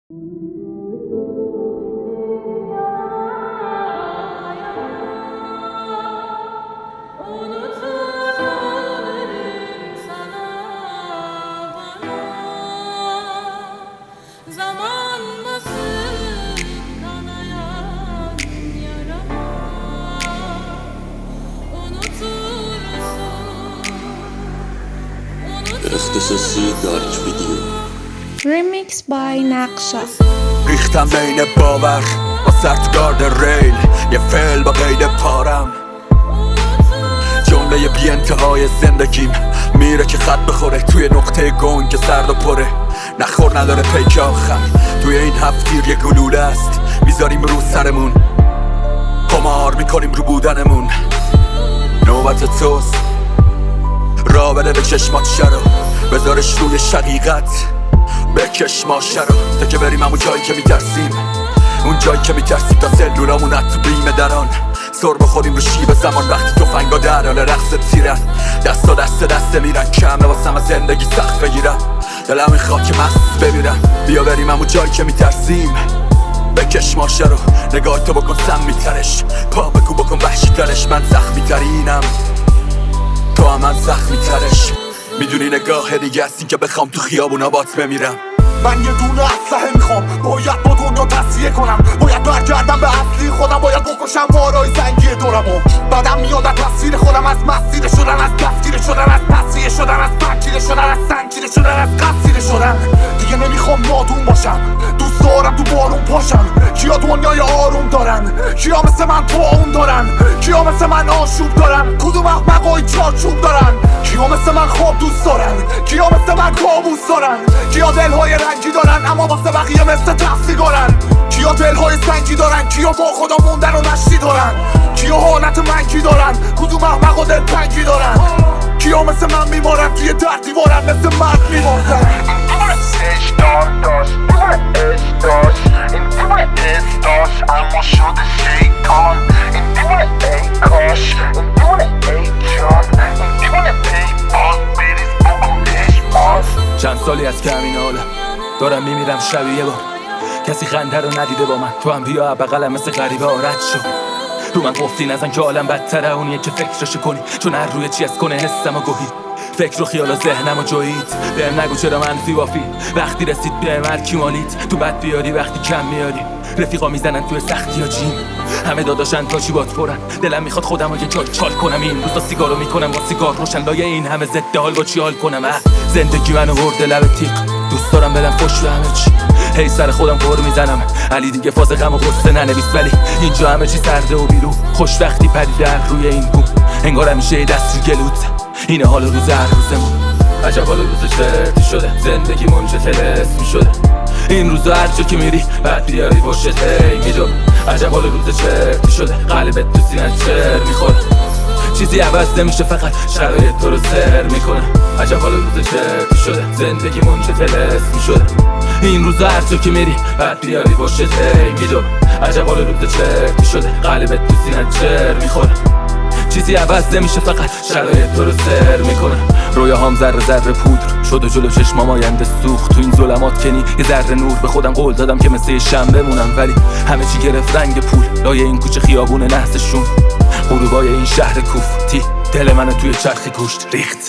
اختصاصی دارک ویدیو. Remix by نقشا. ریختم بین باور با سر تو گارد ریل، یه فعل با قید پارم، جمله بی انتهای زندگیم میره که خط بخوره توی نقطه گنگ سرد و پره. نخور نداره پیک آخر، توی این هفتیر یه گلوله است میذاریم رو سرمون، قمار میکنیم رو بودنمون. نوبت توست، را بده به چشمات شرو، بذارش روی شقیقت بکش ماشه رو. تا که بریم همون جایی که میترسیم، اون جایی که میترسیم تا سلولامون تو بیم دران سر بخوریم رو شیب زمان. وقتی تفنگا در حال رقص تیرن، دستا دسته میرن، کمه واسم از زندگی سخت بگیرم، دلم میخواد که مست بمیرم. بیا بریم همون جایی که میترسیم، بکش ماشه رو، نگاه تو بکن سم میترش، پا بگو بکن وحشی ترش. من زخمی ترینم، تو هم من زخمی ترش. میدونی نگاه دیگه است این که بخوام تو خیابونا بات بمیرم. من یه دونه اسلحه میخوام، باید با دنیا تصفیه کنم، باید برگردم به اصلی خودم، باید بکشم مارای زنگی دورمو. بعدم میاد از تصویر خودم، از مسیر شدن، از دستگیر شدن، از تصفیه شدن، از پنکیره شدن، از سنگیره شدن، از قصیره شدن. دیگه نمیخوام نادون باشم، دوست دارم تو بارون پاشم. کیا دنیای آروم دارن، کیا مثل من طاعون دارن، کیا مثل من آشوب دارن، کدوم احمقای چارچوب دارن، کیا مثل من خواب دوست دارن، کیا مثل من کابوس دارن، کیا دلهای رنگی دارن اما واسه بقیه مثل تفسیگارن، کیا دلهای سنگی دارن، کیا با خدا موندن و نشتی دارن، کیا حالت منگی دارن، کدوم احمق و دلتنگی دارن، کیا مثل من میمارن توی در دیوارن، مثل مرد میماردن. اما شده شیطان، این دیوونه ای کاش، این دیوونه ای جان، این دیوونه پیبان بریز بکنش باز. چند سالی از که همین حالا دارم میمیرم شبیه بار، کسی خنده رو ندیده با من، تو هم بیا بغلم مثل غریبه رد شو. رو من گفتی نزن که عالم بدتره اونیه که فکرشو کنی، چون هر روی چی از کنه حسم و گوهی، فکر و خیال و ذهنم و جویید. بهم نگو چرا منفی وافی، وقتی رسید بهم هرکی مالید، تو بد بیاری وقتی کم میاری، رفیقا میزنن توی سختی ها جیم، همه داداشن تا چی بات پرن. دلم میخواد خودم رو یه جای چال کنم، این روزا سیگارو میکنم با سیگار روشن، لایه این همه ضد حال با چی حال کنم. زندگی منو برده لب تیغ، دوست دارم بدم فش به همه چی، هی سر خودم قور میزنم علی دیگه فاز غم و غصه ننویس، ولی اینجا همه چی سرده و بیرون، خوش وقتی پریده روی این بوم، انگار همیشه دست رو گلوت، اینه حال روز هر روزمون. عجب حال روز چرتی شده، زندگی منچه تلسمی شده، این روزا هر جا که میری بعد بیاری پشت هی میجوره. عجب حال روز چرتی شده، قلبت تو سینت چر میخوره، چیزی عوض نمیشه فقط شرایط تو رو سر میکنه. عجب حال روز چرتی شده، زندگی منچه تلسمی شده، این روزا هر جا که میری بعد بیاری پشت هی میجوره. عجب حال روز چرتی شده، قلبت تو سینت چر میخوره، چیزی عوض نمیشه فقط شرایط تو رو سر میکنه. رویاهام ذره ذره پودر شد و جلو چشمام آینده سوخت، تو این ظلمات کنی یه ذره نور، به خودم قول دادم که مثل شنبه بمونم، ولی همه چی گرفت رنگ پول، لایه این کوچه خیابون نحسشون، غروبای این شهر کوفتی، دل منو توی چرخی گوشت ریخت.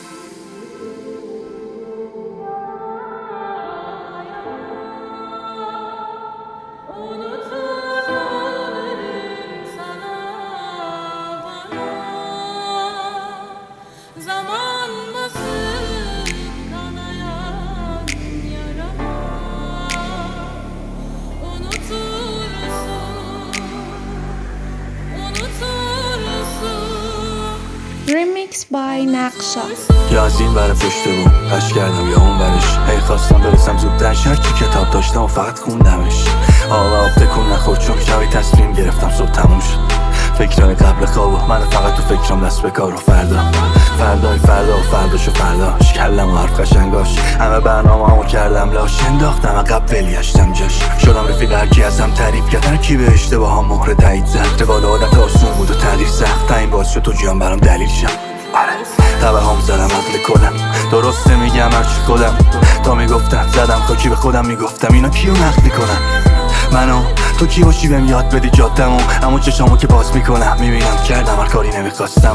Remix by نقشا. یا از این ور پشت بوم پش کردم یا اون ورش، هی خواستم برسم زودتر، هرچی کتاب داشتم و فقط خوندمش. آقا تکون نخورد چون شبی تصمیم گرفتم صبح تموم شد، فکران قبل خواب و من فقط تو فکرام دست به کار و فردای فردا و فرداش و فرداش، کلم و حرف قشنگاش، همه برنامه همو کردم لاش، انداختم عقب ولیشتم جاش، شدم رفیق هرکی ازم تعریف کرد، هرکی به اشتباه ها مهر تایید زد، روال عادت آسون بود و تغییر سخت، تا این باعث شد تو جیان برام دلیل شم. تبه هم زدم عقل کلم درسته میگم هرچی خودم تا میگفتن زدم خاکی به خودم میگفتم اینا کیو نقد میکنن منو تو کی باشی بهم یاد بدی جادمو اما چشامو که باز میکنم میبینم کردم هر کاری نمیخواستم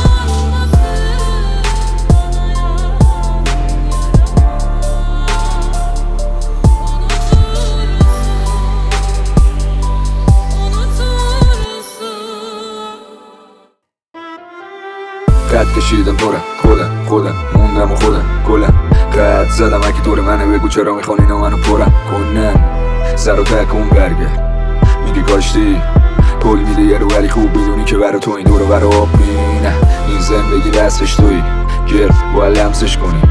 قد کشیدم خودم موندم و خودم گلم قد زدم اگه دور منه بگو چرا میخوان اینا منو پرم کنن سر و تکون برگرد میگه کاشتی پول میده یه رو ولی خوب میدونی که برا تو این دور و برا آب مینه این زندگی دستش توی گرد باید لمسش کنی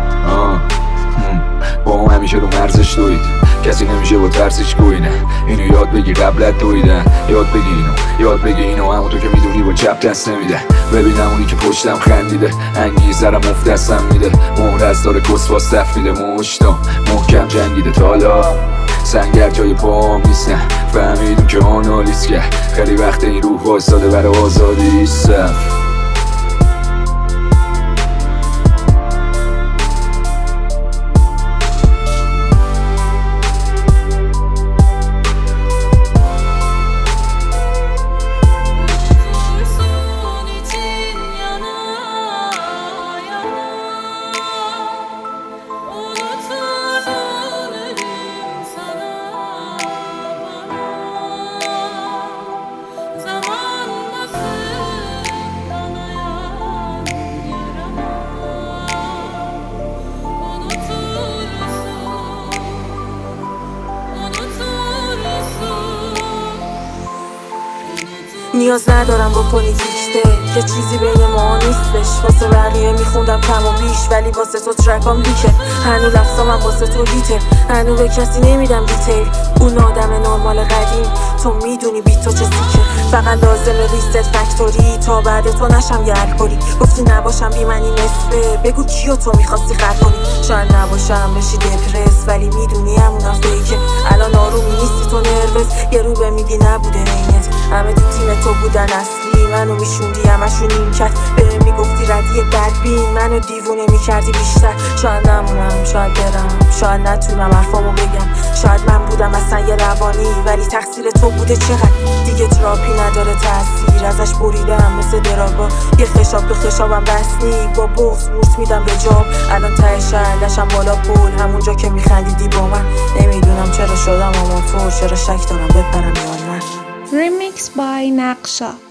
با هم همیشه رو مرزش دوید کسی نمیشه با ترسش گوینه اینو یاد بگی قبلت دویدن یاد بگی اینو همون تو که میدونی با چپ دست نمیده ببینم اونی که پشتم خندیده انگیزه رو مفت دستم میده مهر از داره کسواس تفریده مشتم محکم جنگیده تالا سنگر جای پاهم نیستن فهمیدون که آنالیز کرد خیلی وقت این روح واساده برای آزادی صف نیاز ندارم بکنی دیکته که چیزی بین ما نیستش واسه بقیه میخوندم کم و بیش ولی واسه تو ترکام لیکه هنو لفظامم واسه تو هیته هنو به کسی نمیدم دیتیل اون آدم نرمال قدیم تو میدونی بی تو چه سیکه فقط لازمه ریست فکتوری تا بعد تو نشم یه الکلی گفتی نباشم بی منی نصفه بگو کیو تو میخواستی قد کنی شاید نباشم بشی دپرس ولی میدونی همونم فیکه الان آرومی نیستی تو نروس یه رو به میگی نبوده اینت همه تو تیم تو بودن اصلی منو میشوندی همشون این کت بهم میگفتی ردیه بدبین منو دیوونه میکردی بیشتر شاید نمونم شاید برم شاید نتونم حرفامو بگم شاید من بودم اصلا یه روانی ولی تقصیر تو بوده چقدر دیگه تراپی نداره تاثیر ازش بریدم مثل دراگا یه خشاب تو خشابم بسنی با بغض بورس میدم به جام الان ته شهرشم بالا پول همونجا که میخندیدی با من نمیدونم چرا شدم اما تو چرا شک دارم بپرم یا نه Remix by Naksha.